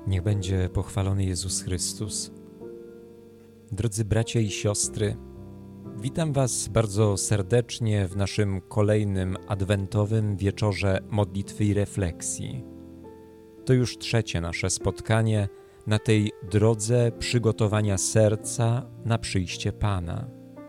Niech będzie pochwalony Jezus Chrystus. Drodzy bracia i siostry, witam Was bardzo serdecznie w naszym kolejnym adwentowym wieczorze modlitwy i refleksji. To już trzecie nasze spotkanie na tej drodze przygotowania serca na przyjście Pana.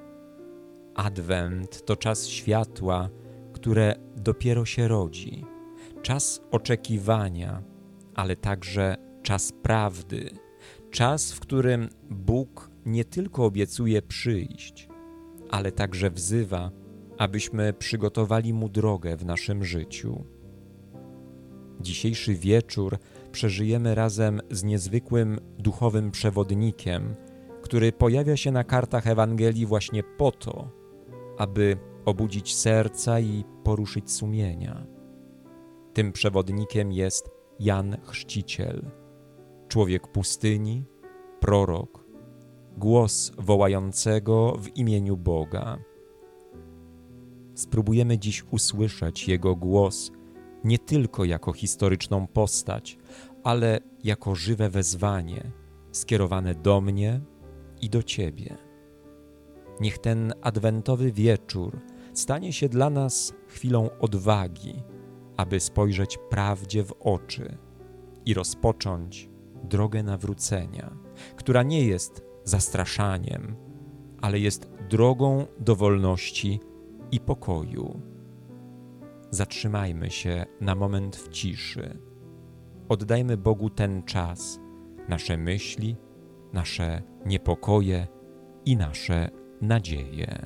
Adwent to czas światła, które dopiero się rodzi, czas oczekiwania, ale także czas prawdy, czas, w którym Bóg nie tylko obiecuje przyjść, ale także wzywa, abyśmy przygotowali Mu drogę w naszym życiu. Dzisiejszy wieczór przeżyjemy razem z niezwykłym duchowym przewodnikiem, który pojawia się na kartach Ewangelii właśnie po to, aby obudzić serca i poruszyć sumienia. Tym przewodnikiem jest Jan Chrzciciel, człowiek pustyni, prorok, głos wołającego w imieniu Boga. Spróbujemy dziś usłyszeć Jego głos nie tylko jako historyczną postać, ale jako żywe wezwanie skierowane do mnie i do Ciebie. Niech ten adwentowy wieczór stanie się dla nas chwilą odwagi, aby spojrzeć prawdzie w oczy i rozpocząć drogę nawrócenia, która nie jest zastraszaniem, ale jest drogą do wolności i pokoju. Zatrzymajmy się na moment w ciszy. Oddajmy Bogu ten czas, nasze myśli, nasze niepokoje i nasze nadzieje.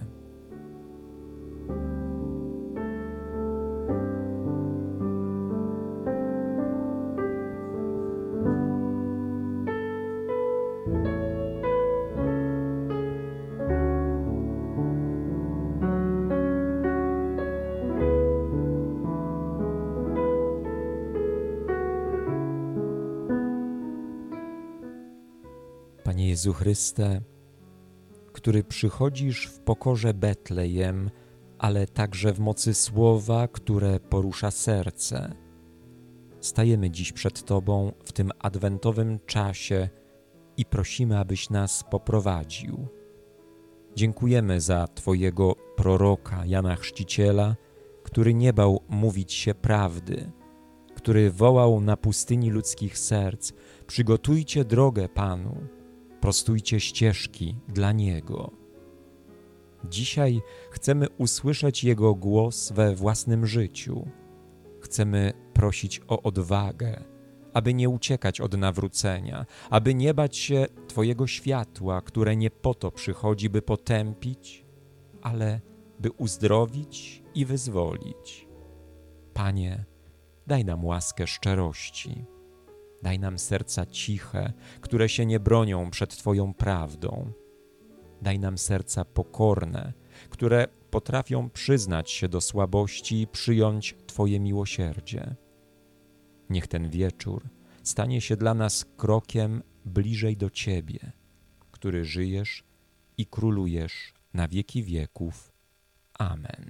Panie Jezu Chryste, który przychodzisz w pokorze Betlejem, ale także w mocy słowa, które porusza serce. Stajemy dziś przed Tobą w tym adwentowym czasie i prosimy, abyś nas poprowadził. Dziękujemy za Twojego proroka Jana Chrzciciela, który nie bał mówić się prawdy, który wołał na pustyni ludzkich serc: przygotujcie drogę Panu, prostujcie ścieżki dla Niego. Dzisiaj chcemy usłyszeć Jego głos we własnym życiu. Chcemy prosić o odwagę, aby nie uciekać od nawrócenia, aby nie bać się Twojego światła, które nie po to przychodzi, by potępić, ale by uzdrowić i wyzwolić. Panie, daj nam łaskę szczerości. Daj nam serca ciche, które się nie bronią przed Twoją prawdą. Daj nam serca pokorne, które potrafią przyznać się do słabości i przyjąć Twoje miłosierdzie. Niech ten wieczór stanie się dla nas krokiem bliżej do Ciebie, który żyjesz i królujesz na wieki wieków. Amen.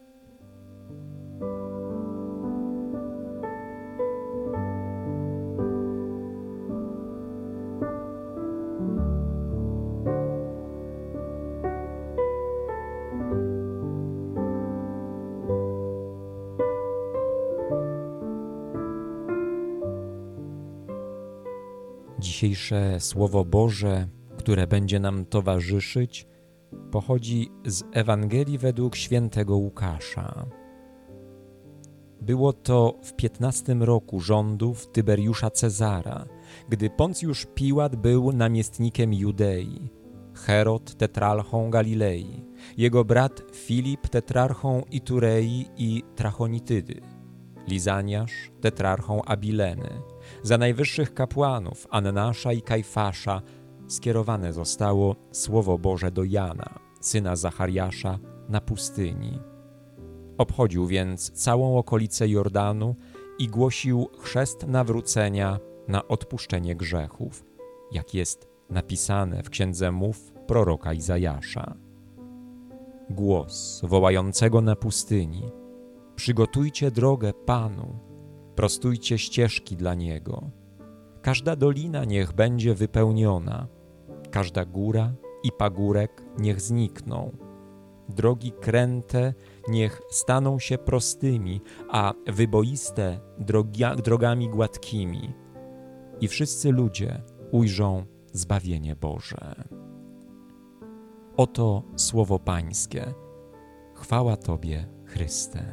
Dzisiejsze Słowo Boże, które będzie nam towarzyszyć, pochodzi z Ewangelii według świętego Łukasza. Było to w 15 roku rządów Tyberiusza Cezara, gdy Poncjusz Piłat był namiestnikiem Judei, Herod tetrarchą Galilei, jego brat Filip tetrarchą Iturei i Trachonitydy, Lizaniasz tetrarchą Abileny. Za najwyższych kapłanów Annasza i Kajfasza skierowane zostało Słowo Boże do Jana, syna Zachariasza, na pustyni. Obchodził więc całą okolicę Jordanu i głosił chrzest nawrócenia na odpuszczenie grzechów, jak jest napisane w Księdze Mów proroka Izajasza. Głos wołającego na pustyni: przygotujcie drogę Panu, prostujcie ścieżki dla Niego. Każda dolina niech będzie wypełniona, każda góra i pagórek niech znikną. Drogi kręte niech staną się prostymi, a wyboiste drogami gładkimi. I wszyscy ludzie ujrzą zbawienie Boże. Oto słowo Pańskie. Chwała Tobie, Chryste.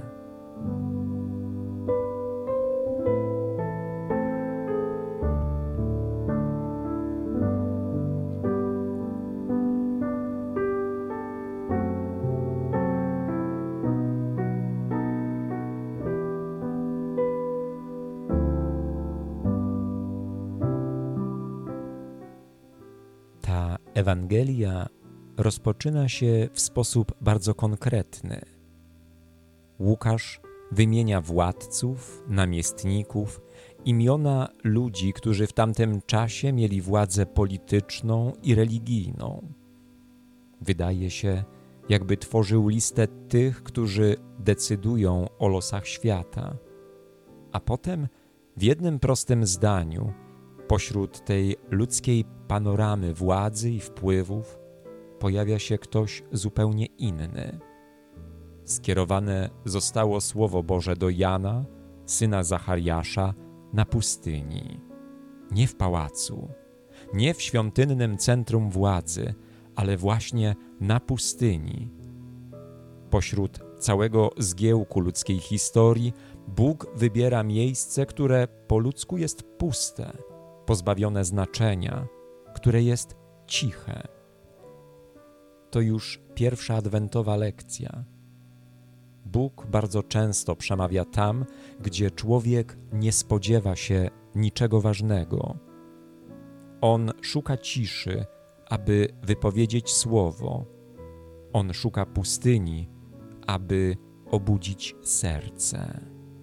Ta Ewangelia rozpoczyna się w sposób bardzo konkretny. Łukasz wymienia władców, namiestników, imiona ludzi, którzy w tamtym czasie mieli władzę polityczną i religijną. Wydaje się, jakby tworzył listę tych, którzy decydują o losach świata. A potem w jednym prostym zdaniu, pośród tej ludzkiej panoramy władzy i wpływów, pojawia się ktoś zupełnie inny. Skierowane zostało Słowo Boże do Jana, syna Zachariasza, na pustyni. Nie w pałacu, nie w świątynnym centrum władzy, ale właśnie na pustyni. Pośród całego zgiełku ludzkiej historii Bóg wybiera miejsce, które po ludzku jest puste, pozbawione znaczenia, które jest ciche. To już pierwsza adwentowa lekcja. Bóg bardzo często przemawia tam, gdzie człowiek nie spodziewa się niczego ważnego. On szuka ciszy, aby wypowiedzieć słowo. On szuka pustyni, aby obudzić serce.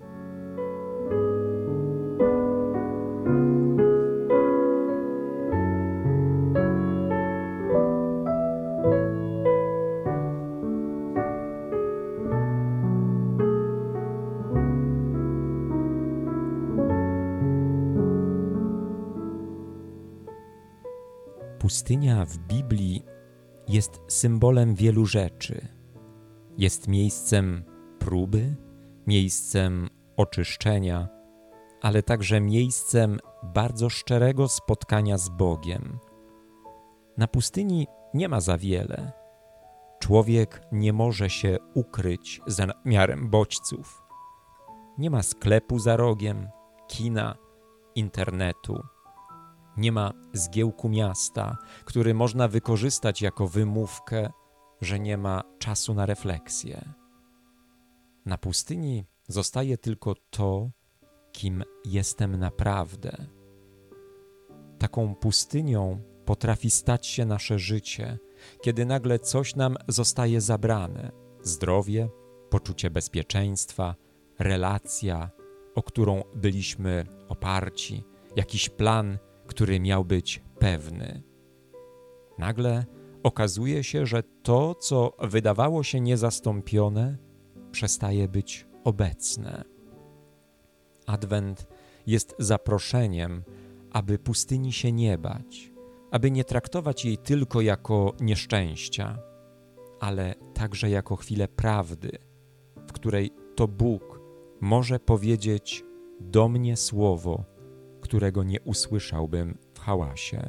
Pustynia w Biblii jest symbolem wielu rzeczy. Jest miejscem próby, miejscem oczyszczenia, ale także miejscem bardzo szczerego spotkania z Bogiem. Na pustyni nie ma za wiele. Człowiek nie może się ukryć za namiarem bodźców. Nie ma sklepu za rogiem, kina, internetu. Nie ma zgiełku miasta, który można wykorzystać jako wymówkę, że nie ma czasu na refleksję. Na pustyni zostaje tylko to, kim jestem naprawdę. Taką pustynią potrafi stać się nasze życie, kiedy nagle coś nam zostaje zabrane. Zdrowie, poczucie bezpieczeństwa, relacja, o którą byliśmy oparci, jakiś plan, który miał być pewny. Nagle okazuje się, że to, co wydawało się niezastąpione, przestaje być obecne. Adwent jest zaproszeniem, aby pustyni się nie bać, aby nie traktować jej tylko jako nieszczęścia, ale także jako chwilę prawdy, w której to Bóg może powiedzieć do mnie słowo, którego nie usłyszałbym w hałasie.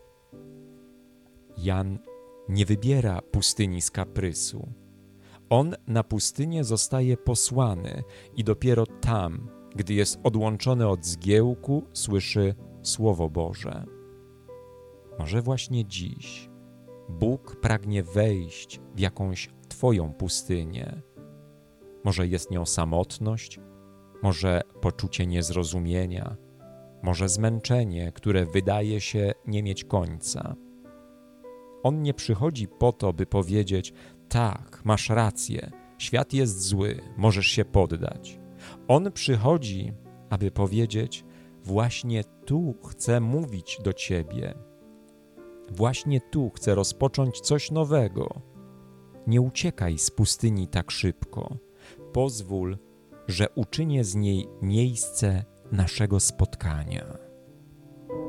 Jan nie wybiera pustyni z kaprysu. On na pustynię zostaje posłany i dopiero tam, gdy jest odłączony od zgiełku, słyszy Słowo Boże. Może właśnie dziś Bóg pragnie wejść w jakąś Twoją pustynię. Może jest nią samotność, może poczucie niezrozumienia, może zmęczenie, które wydaje się nie mieć końca. On nie przychodzi po to, by powiedzieć: tak, masz rację, świat jest zły, możesz się poddać. On przychodzi, aby powiedzieć: właśnie tu chcę mówić do Ciebie. Właśnie tu chcę rozpocząć coś nowego. Nie uciekaj z pustyni tak szybko. Pozwól, że uczynię z niej miejsce naszego spotkania.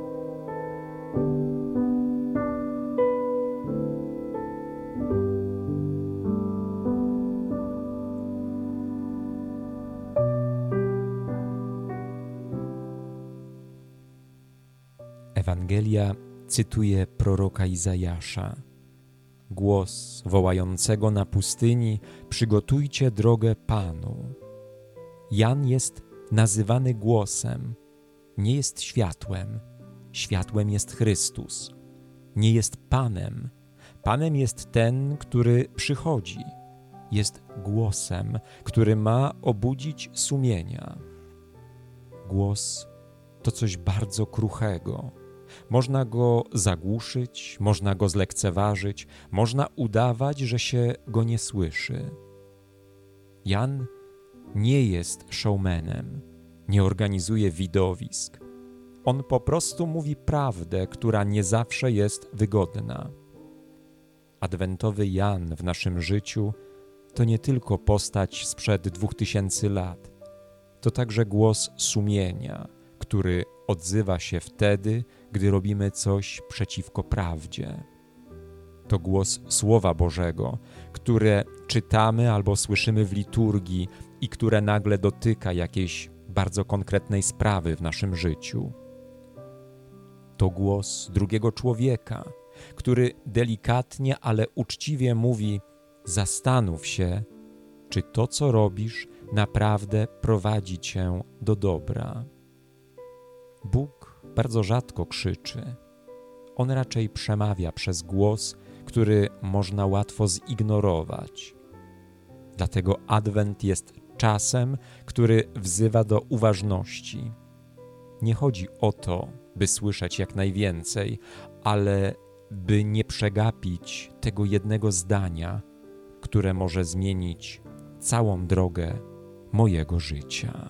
Ewangelia cytuje proroka Izajasza. Głos wołającego na pustyni: przygotujcie drogę Panu. Jan jest nazywany głosem, nie jest światłem. Światłem jest Chrystus. Nie jest Panem. Panem jest ten, który przychodzi. Jest głosem, który ma obudzić sumienia. Głos to coś bardzo kruchego. Można go zagłuszyć, można go zlekceważyć, można udawać, że się go nie słyszy. Jan nie jest showmanem, nie organizuje widowisk. On po prostu mówi prawdę, która nie zawsze jest wygodna. Adwentowy Jan w naszym życiu to nie tylko postać sprzed 2000 lat. To także głos sumienia, który odzywa się wtedy, gdy robimy coś przeciwko prawdzie. To głos Słowa Bożego, które czytamy albo słyszymy w liturgii i które nagle dotyka jakiejś bardzo konkretnej sprawy w naszym życiu. To głos drugiego człowieka, który delikatnie, ale uczciwie mówi: zastanów się, czy to, co robisz, naprawdę prowadzi cię do dobra. Bóg bardzo rzadko krzyczy. On raczej przemawia przez głos, który można łatwo zignorować. Dlatego Adwent jest czasem, który wzywa do uważności. Nie chodzi o to, by słyszeć jak najwięcej, ale by nie przegapić tego jednego zdania, które może zmienić całą drogę mojego życia.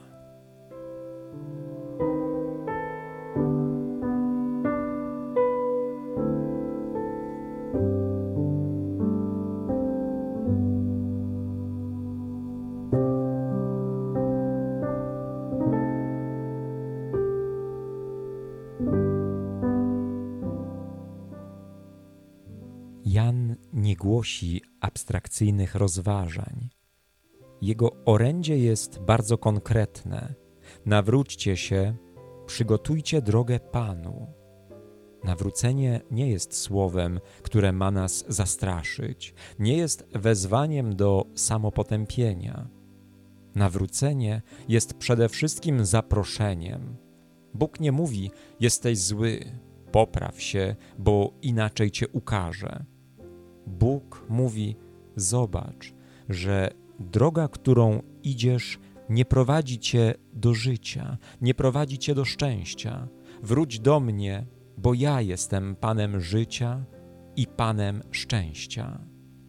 Jan nie głosi abstrakcyjnych rozważań. Jego orędzie jest bardzo konkretne. Nawróćcie się, przygotujcie drogę Panu. Nawrócenie nie jest słowem, które ma nas zastraszyć, nie jest wezwaniem do samopotępienia. Nawrócenie jest przede wszystkim zaproszeniem. Bóg nie mówi: jesteś zły, popraw się, bo inaczej cię ukażę. Bóg mówi: zobacz, że droga, którą idziesz, nie prowadzi cię do życia, nie prowadzi cię do szczęścia. Wróć do mnie, bo ja jestem Panem życia i Panem szczęścia.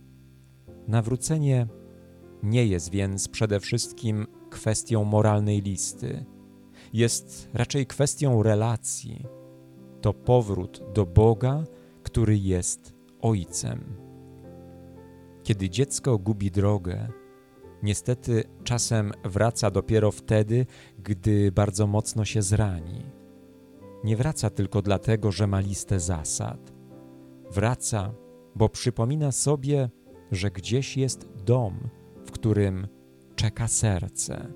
Nawrócenie nie jest więc przede wszystkim kwestią moralnej listy. Jest raczej kwestią relacji. To powrót do Boga, który jest Ojcem. Kiedy dziecko gubi drogę, niestety czasem wraca dopiero wtedy, gdy bardzo mocno się zrani. Nie wraca tylko dlatego, że ma listę zasad. Wraca, bo przypomina sobie, że gdzieś jest dom, w którym czeka serce.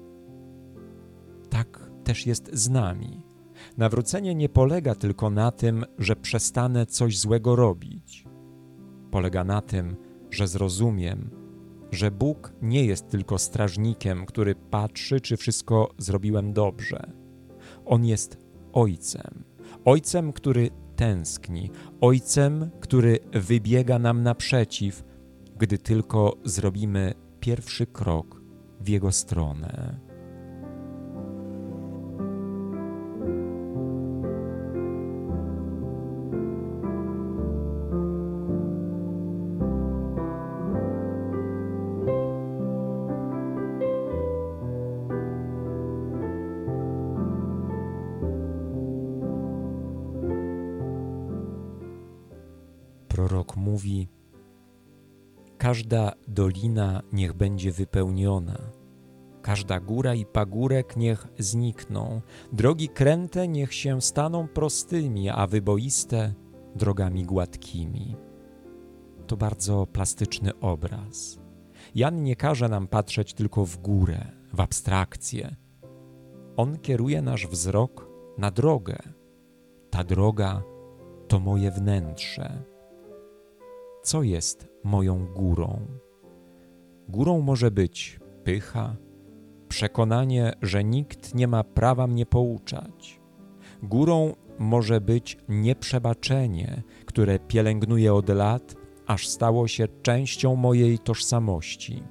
Tak też jest z nami. Nawrócenie nie polega tylko na tym, że przestanę coś złego robić. Polega na tym, że zrozumiem, że Bóg nie jest tylko strażnikiem, który patrzy, czy wszystko zrobiłem dobrze. On jest Ojcem. Ojcem, który tęskni. Ojcem, który wybiega nam naprzeciw, gdy tylko zrobimy pierwszy krok w Jego stronę. Prorok mówi: każda dolina niech będzie wypełniona, każda góra i pagórek niech znikną, drogi kręte niech się staną prostymi, a wyboiste drogami gładkimi. To bardzo plastyczny obraz. Jan nie każe nam patrzeć tylko w górę, w abstrakcję. On kieruje nasz wzrok na drogę. Ta droga to moje wnętrze. Co jest moją górą? Górą może być pycha, przekonanie, że nikt nie ma prawa mnie pouczać. Górą może być nieprzebaczenie, które pielęgnuję od lat, aż stało się częścią mojej tożsamości.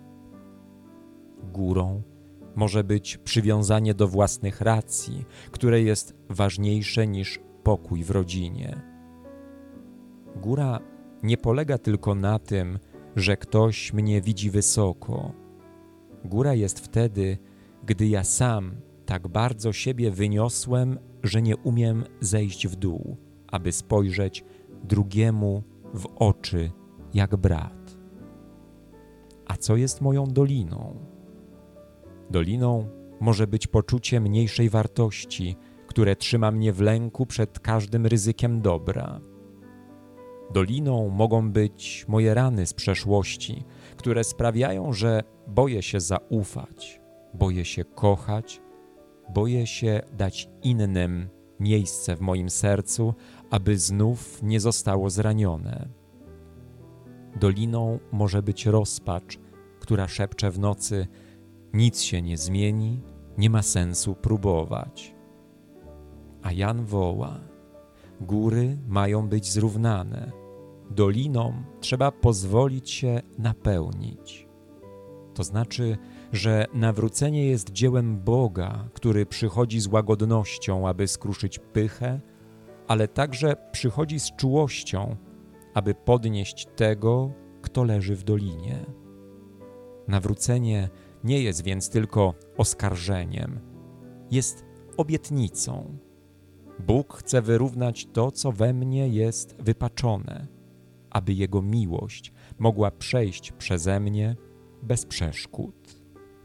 Górą może być przywiązanie do własnych racji, które jest ważniejsze niż pokój w rodzinie. Góra nie polega tylko na tym, że ktoś mnie widzi wysoko. Góra jest wtedy, gdy ja sam tak bardzo siebie wyniosłem, że nie umiem zejść w dół, aby spojrzeć drugiemu w oczy jak brat. A co jest moją doliną? Doliną może być poczucie mniejszej wartości, które trzyma mnie w lęku przed każdym ryzykiem dobra. Doliną mogą być moje rany z przeszłości, które sprawiają, że boję się zaufać, boję się kochać, boję się dać innym miejsce w moim sercu, aby znów nie zostało zranione. Doliną może być rozpacz, która szepcze w nocy: nic się nie zmieni, nie ma sensu próbować. A Jan woła: góry mają być zrównane, dolinom trzeba pozwolić się napełnić. To znaczy, że nawrócenie jest dziełem Boga, który przychodzi z łagodnością, aby skruszyć pychę, ale także przychodzi z czułością, aby podnieść tego, kto leży w dolinie. Nawrócenie nie jest więc tylko oskarżeniem, jest obietnicą. Bóg chce wyrównać to, co we mnie jest wypaczone, aby Jego miłość mogła przejść przeze mnie bez przeszkód.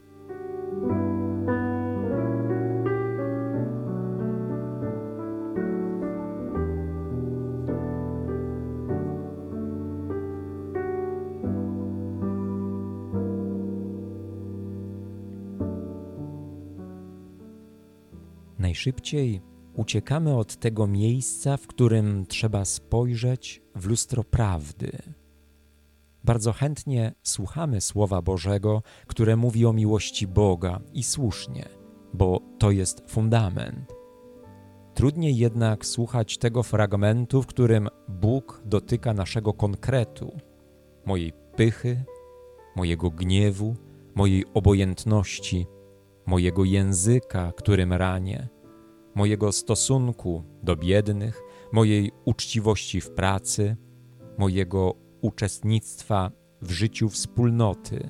Najszybciej uciekamy od tego miejsca, w którym trzeba spojrzeć w lustro prawdy. Bardzo chętnie słuchamy Słowa Bożego, które mówi o miłości Boga i słusznie, bo to jest fundament. Trudniej jednak słuchać tego fragmentu, w którym Bóg dotyka naszego konkretu, mojej pychy, mojego gniewu, mojej obojętności, mojego języka, którym ranię, mojego stosunku do biednych, mojej uczciwości w pracy, mojego uczestnictwa w życiu wspólnoty.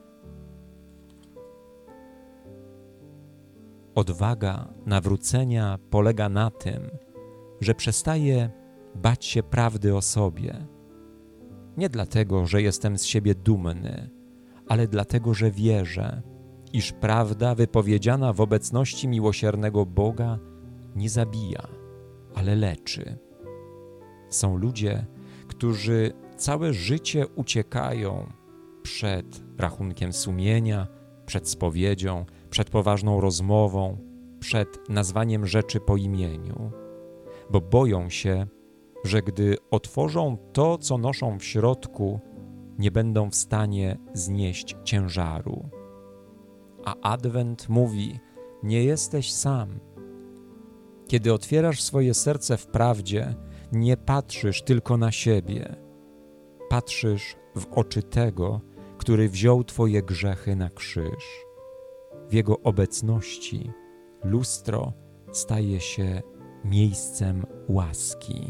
Odwaga nawrócenia polega na tym, że przestaję bać się prawdy o sobie. Nie dlatego, że jestem z siebie dumny, ale dlatego, że wierzę, iż prawda wypowiedziana w obecności miłosiernego Boga nie zabija, ale leczy. Są ludzie, którzy całe życie uciekają przed rachunkiem sumienia, przed spowiedzią, przed poważną rozmową, przed nazwaniem rzeczy po imieniu, bo boją się, że gdy otworzą to, co noszą w środku, nie będą w stanie znieść ciężaru. A Adwent mówi: nie jesteś sam. Kiedy otwierasz swoje serce w prawdzie, nie patrzysz tylko na siebie. Patrzysz w oczy tego, który wziął twoje grzechy na krzyż. W Jego obecności lustro staje się miejscem łaski.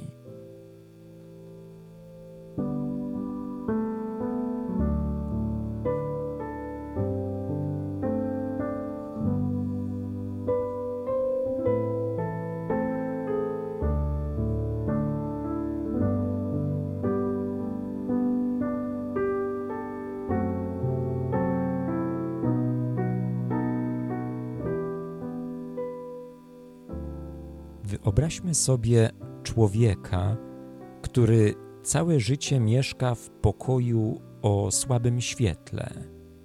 Wyobraźmy sobie człowieka, który całe życie mieszka w pokoju o słabym świetle.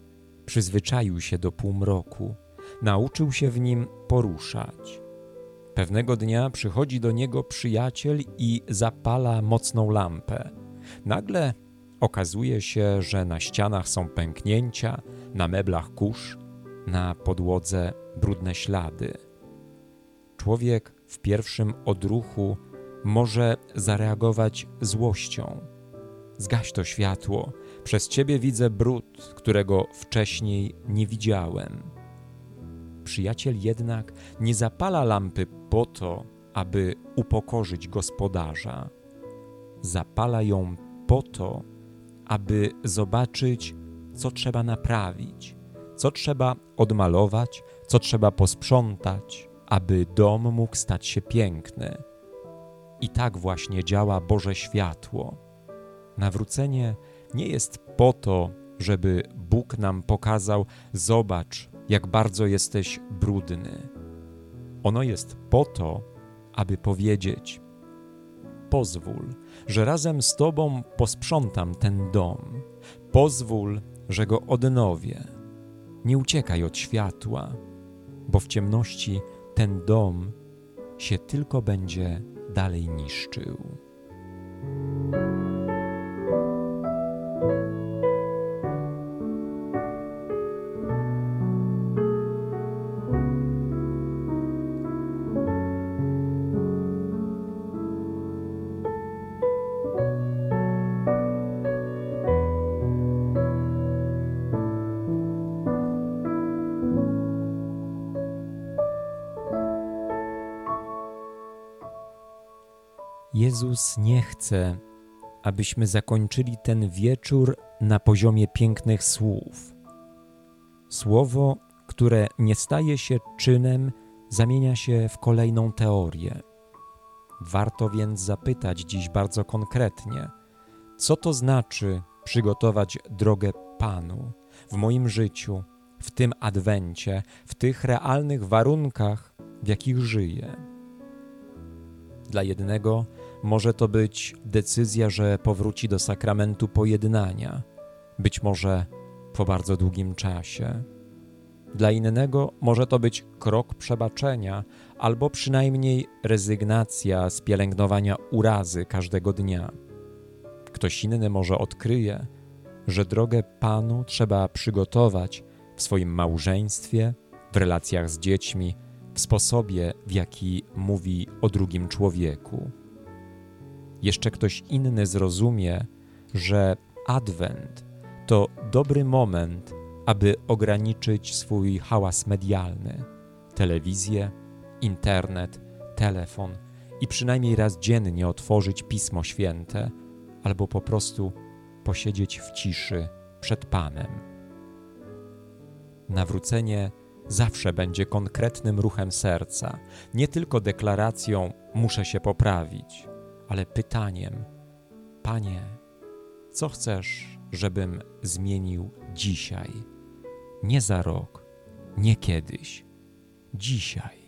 Przyzwyczaił się do półmroku, nauczył się w nim poruszać. Pewnego dnia przychodzi do niego przyjaciel i zapala mocną lampę. Nagle okazuje się, że na ścianach są pęknięcia, na meblach kurz, na podłodze brudne ślady. Człowiek w pierwszym odruchu może zareagować złością. Zgaś to światło, przez ciebie widzę brud, którego wcześniej nie widziałem. Przyjaciel jednak nie zapala lampy po to, aby upokorzyć gospodarza. Zapala ją po to, aby zobaczyć, co trzeba naprawić, co trzeba odmalować, co trzeba posprzątać, aby dom mógł stać się piękny. I tak właśnie działa Boże światło. Nawrócenie nie jest po to, żeby Bóg nam pokazał: zobacz, jak bardzo jesteś brudny. Ono jest po to, aby powiedzieć: pozwól, że razem z Tobą posprzątam ten dom. Pozwól, że go odnowię. Nie uciekaj od światła, bo w ciemności ten dom się tylko będzie dalej niszczył. Jezus nie chce, abyśmy zakończyli ten wieczór na poziomie pięknych słów. Słowo, które nie staje się czynem, zamienia się w kolejną teorię. Warto więc zapytać dziś bardzo konkretnie, co to znaczy przygotować drogę Panu w moim życiu, w tym adwencie, w tych realnych warunkach, w jakich żyję. Dla jednego może to być decyzja, że powróci do sakramentu pojednania, być może po bardzo długim czasie. Dla innego może to być krok przebaczenia albo przynajmniej rezygnacja z pielęgnowania urazy każdego dnia. Ktoś inny może odkryje, że drogę Panu trzeba przygotować w swoim małżeństwie, w relacjach z dziećmi, w sposobie, w jaki mówi o drugim człowieku. Jeszcze ktoś inny zrozumie, że Adwent to dobry moment, aby ograniczyć swój hałas medialny, telewizję, internet, telefon i przynajmniej raz dziennie otworzyć Pismo Święte albo po prostu posiedzieć w ciszy przed Panem. Nawrócenie zawsze będzie konkretnym ruchem serca, nie tylko deklaracją muszę się poprawić, ale pytaniem: Panie, co chcesz, żebym zmienił dzisiaj? Nie za rok, nie kiedyś, dzisiaj.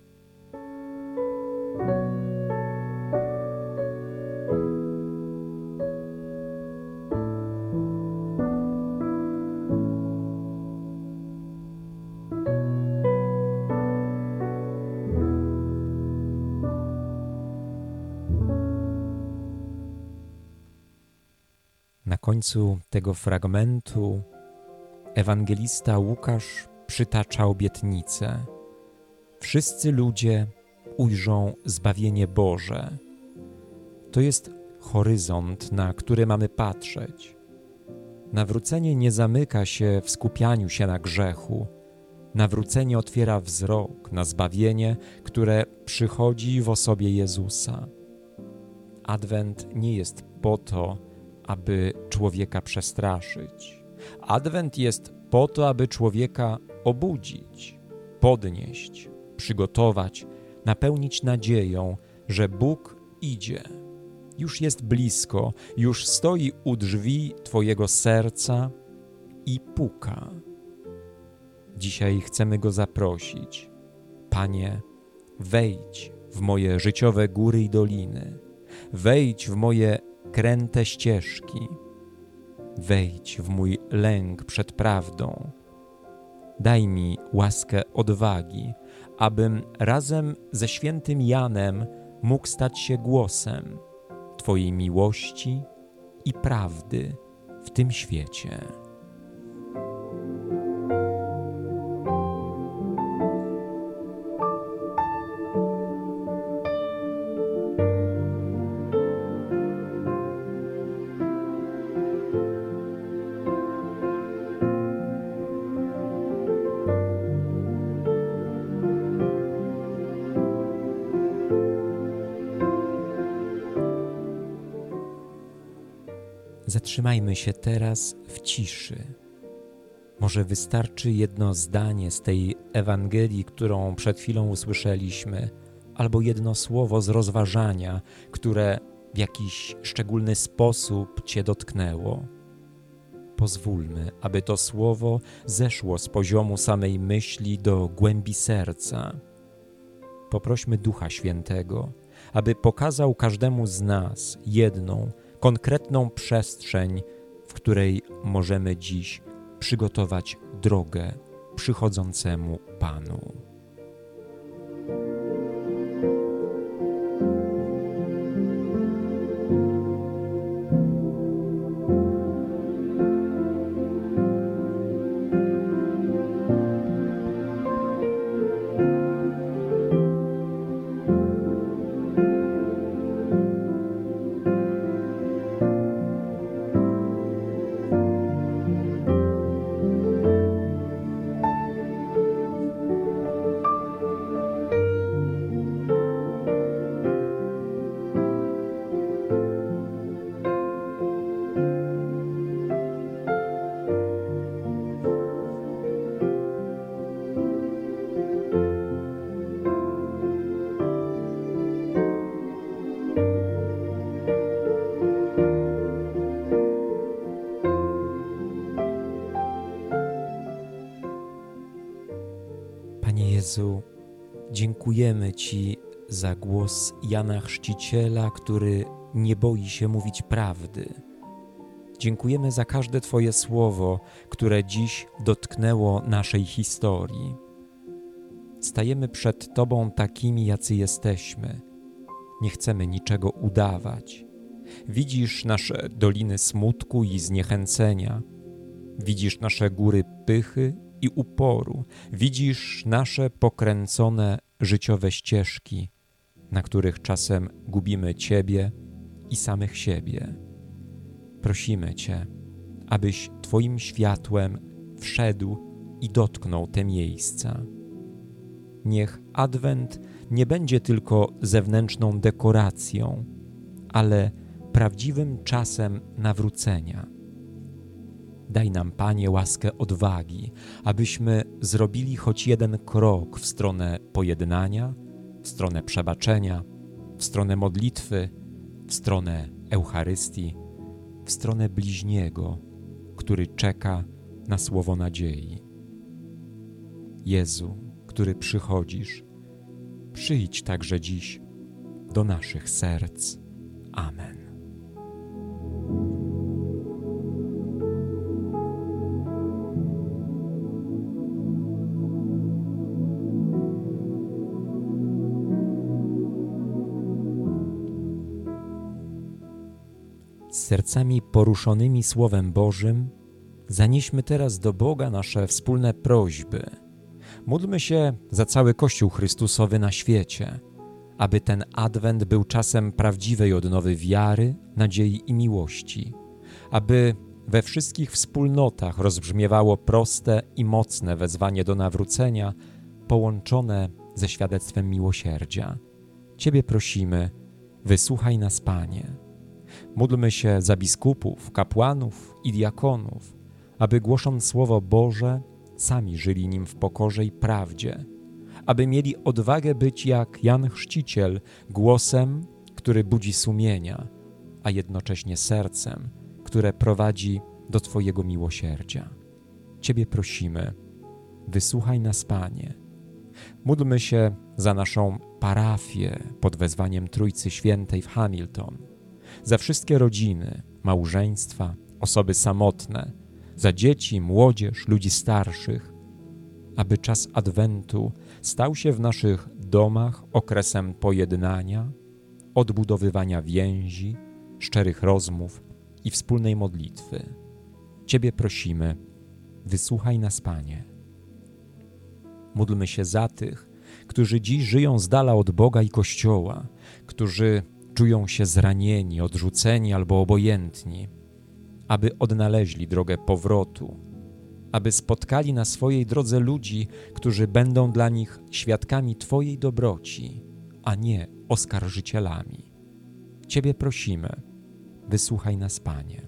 Na końcu tego fragmentu ewangelista Łukasz przytacza obietnicę: wszyscy ludzie ujrzą zbawienie Boże. To jest horyzont, na który mamy patrzeć. Nawrócenie nie zamyka się w skupianiu się na grzechu. Nawrócenie otwiera wzrok na zbawienie, które przychodzi w osobie Jezusa. Adwent nie jest po to, aby człowieka przestraszyć. Adwent jest po to, aby człowieka obudzić, podnieść, przygotować, napełnić nadzieją, że Bóg idzie. Już jest blisko, już stoi u drzwi twojego serca i puka. Dzisiaj chcemy Go zaprosić. Panie, wejdź w moje życiowe góry i doliny. Wejdź w moje kręte ścieżki. Wejdź w mój lęk przed prawdą. Daj mi łaskę odwagi, abym razem ze świętym Janem mógł stać się głosem Twojej miłości i prawdy w tym świecie. Zatrzymajmy się teraz w ciszy. Może wystarczy jedno zdanie z tej Ewangelii, którą przed chwilą usłyszeliśmy, albo jedno słowo z rozważania, które w jakiś szczególny sposób Cię dotknęło. Pozwólmy, aby to słowo zeszło z poziomu samej myśli do głębi serca. Poprośmy Ducha Świętego, aby pokazał każdemu z nas jedną, konkretną przestrzeń, w której możemy dziś przygotować drogę przychodzącemu Panu. Panie Jezu, dziękujemy Ci za głos Jana Chrzciciela, który nie boi się mówić prawdy. Dziękujemy za każde Twoje słowo, które dziś dotknęło naszej historii. Stajemy przed Tobą takimi, jacy jesteśmy. Nie chcemy niczego udawać. Widzisz nasze doliny smutku i zniechęcenia. Widzisz nasze góry pychy i uporu. Widzisz nasze pokręcone życiowe ścieżki, na których czasem gubimy Ciebie i samych siebie. Prosimy Cię, abyś Twoim światłem wszedł i dotknął te miejsca. Niech Adwent nie będzie tylko zewnętrzną dekoracją, ale prawdziwym czasem nawrócenia. Daj nam, Panie, łaskę odwagi, abyśmy zrobili choć jeden krok w stronę pojednania, w stronę przebaczenia, w stronę modlitwy, w stronę Eucharystii, w stronę bliźniego, który czeka na słowo nadziei. Jezu, który przychodzisz, przyjdź także dziś do naszych serc. Amen. Z sercami poruszonymi Słowem Bożym zanieśmy teraz do Boga nasze wspólne prośby. Módlmy się za cały Kościół Chrystusowy na świecie, aby ten Adwent był czasem prawdziwej odnowy wiary, nadziei i miłości, aby we wszystkich wspólnotach rozbrzmiewało proste i mocne wezwanie do nawrócenia, połączone ze świadectwem miłosierdzia. Ciebie prosimy, wysłuchaj nas, Panie. Módlmy się za biskupów, kapłanów i diakonów, aby głosząc Słowo Boże, sami żyli nim w pokorze i prawdzie, aby mieli odwagę być jak Jan Chrzciciel, głosem, który budzi sumienia, a jednocześnie sercem, które prowadzi do Twojego miłosierdzia. Ciebie prosimy, wysłuchaj nas, Panie. Módlmy się za naszą parafię pod wezwaniem Trójcy Świętej w Hamilton, za wszystkie rodziny, małżeństwa, osoby samotne, za dzieci, młodzież, ludzi starszych. aby czas Adwentu stał się w naszych domach okresem pojednania, odbudowywania więzi, szczerych rozmów i wspólnej modlitwy. Ciebie prosimy, wysłuchaj nas, Panie. Módlmy się za tych, którzy dziś żyją z dala od Boga i Kościoła, którzy czują się zranieni, odrzuceni albo obojętni, aby odnaleźli drogę powrotu, aby spotkali na swojej drodze ludzi, którzy będą dla nich świadkami Twojej dobroci, a nie oskarżycielami. Ciebie prosimy, wysłuchaj nas, Panie.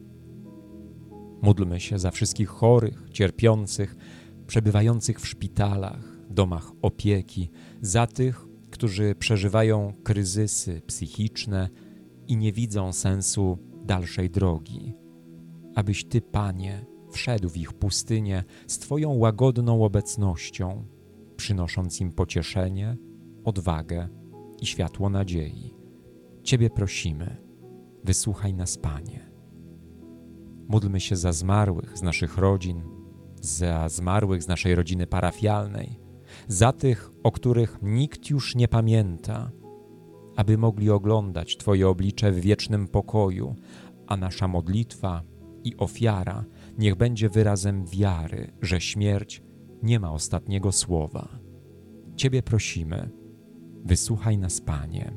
Módlmy się za wszystkich chorych, cierpiących, przebywających w szpitalach, domach opieki, za tych, którzy przeżywają kryzysy psychiczne i nie widzą sensu dalszej drogi. Abyś Ty, Panie, wszedł w ich pustynię z Twoją łagodną obecnością, przynosząc im pocieszenie, odwagę i światło nadziei. Ciebie prosimy, wysłuchaj nas, Panie. Módlmy się za zmarłych z naszych rodzin, za zmarłych z naszej rodziny parafialnej, za tych, o których nikt już nie pamięta, aby mogli oglądać Twoje oblicze w wiecznym pokoju, a nasza modlitwa i ofiara niech będzie wyrazem wiary, że śmierć nie ma ostatniego słowa. Ciebie prosimy, wysłuchaj nas, Panie.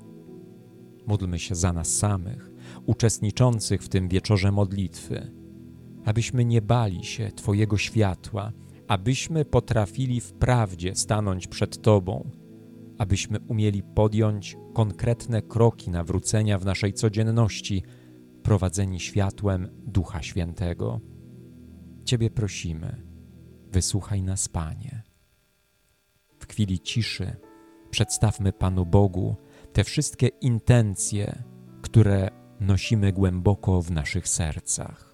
Módlmy się za nas samych, uczestniczących w tym wieczorze modlitwy, abyśmy nie bali się Twojego światła, abyśmy potrafili w prawdzie stanąć przed Tobą, abyśmy umieli podjąć konkretne kroki nawrócenia w naszej codzienności, prowadzeni światłem Ducha Świętego. Ciebie prosimy, wysłuchaj nas, Panie. W chwili ciszy przedstawmy Panu Bogu te wszystkie intencje, które nosimy głęboko w naszych sercach.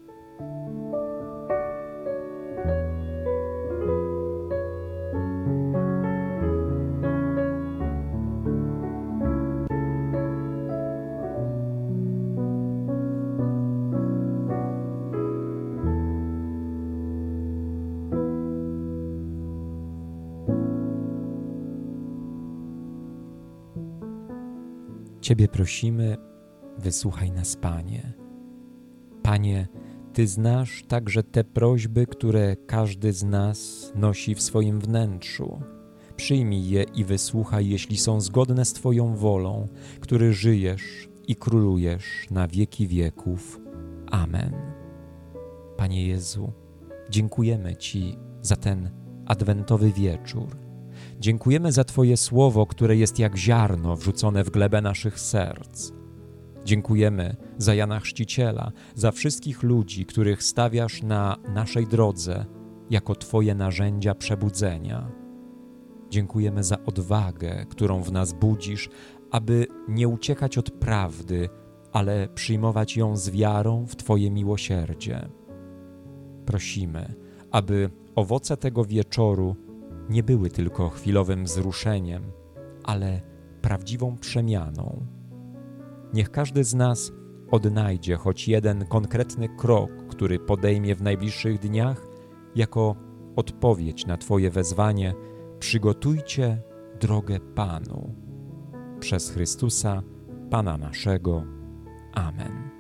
Ciebie prosimy, wysłuchaj nas, Panie. Panie, Ty znasz także te prośby, które każdy z nas nosi w swoim wnętrzu. Przyjmij je i wysłuchaj, jeśli są zgodne z Twoją wolą, który żyjesz i królujesz na wieki wieków. Amen. Panie Jezu, dziękujemy Ci za ten adwentowy wieczór. Dziękujemy za Twoje słowo, które jest jak ziarno wrzucone w glebę naszych serc. Dziękujemy za Jana Chrzciciela, za wszystkich ludzi, których stawiasz na naszej drodze jako Twoje narzędzia przebudzenia. Dziękujemy za odwagę, którą w nas budzisz, aby nie uciekać od prawdy, ale przyjmować ją z wiarą w Twoje miłosierdzie. Prosimy, aby owoce tego wieczoru nie były tylko chwilowym wzruszeniem, ale prawdziwą przemianą. Niech każdy z nas odnajdzie choć jeden konkretny krok, który podejmie w najbliższych dniach, jako odpowiedź na Twoje wezwanie: przygotujcie drogę Panu. Przez Chrystusa, Pana naszego. Amen.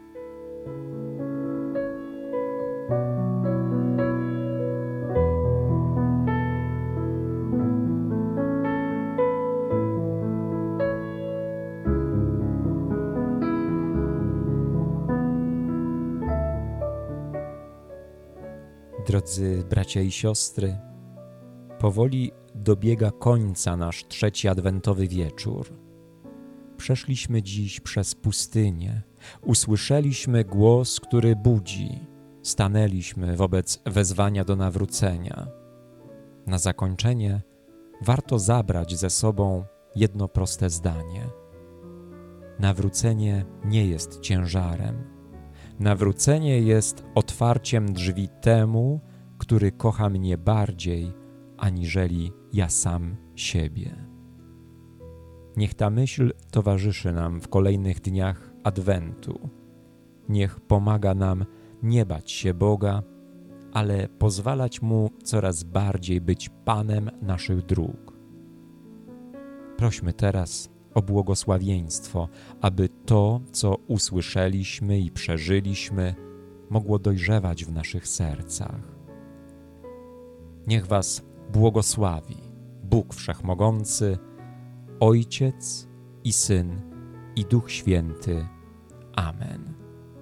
Drodzy bracia i siostry, powoli dobiega końca nasz trzeci adwentowy wieczór. Przeszliśmy dziś przez pustynię, usłyszeliśmy głos, który budzi, stanęliśmy wobec wezwania do nawrócenia. Na zakończenie warto zabrać ze sobą jedno proste zdanie. Nawrócenie nie jest ciężarem. Nawrócenie jest otwarciem drzwi temu, który kocha mnie bardziej, aniżeli ja sam siebie. Niech ta myśl towarzyszy nam w kolejnych dniach Adwentu. Niech pomaga nam nie bać się Boga, ale pozwalać Mu coraz bardziej być Panem naszych dróg. Prośmy teraz o błogosławieństwo, aby to, co usłyszeliśmy i przeżyliśmy, mogło dojrzewać w naszych sercach. Niech Was błogosławi Bóg Wszechmogący, Ojciec i Syn i Duch Święty. Amen.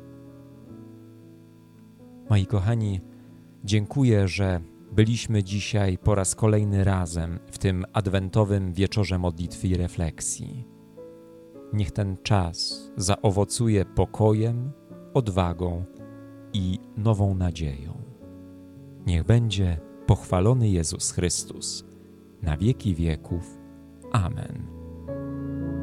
Moi kochani, dziękuję, że byliśmy dzisiaj po raz kolejny razem w tym adwentowym wieczorze modlitwy i refleksji. Niech ten czas zaowocuje pokojem, odwagą i nową nadzieją. Niech będzie pochwalony Jezus Chrystus na wieki wieków. Amen.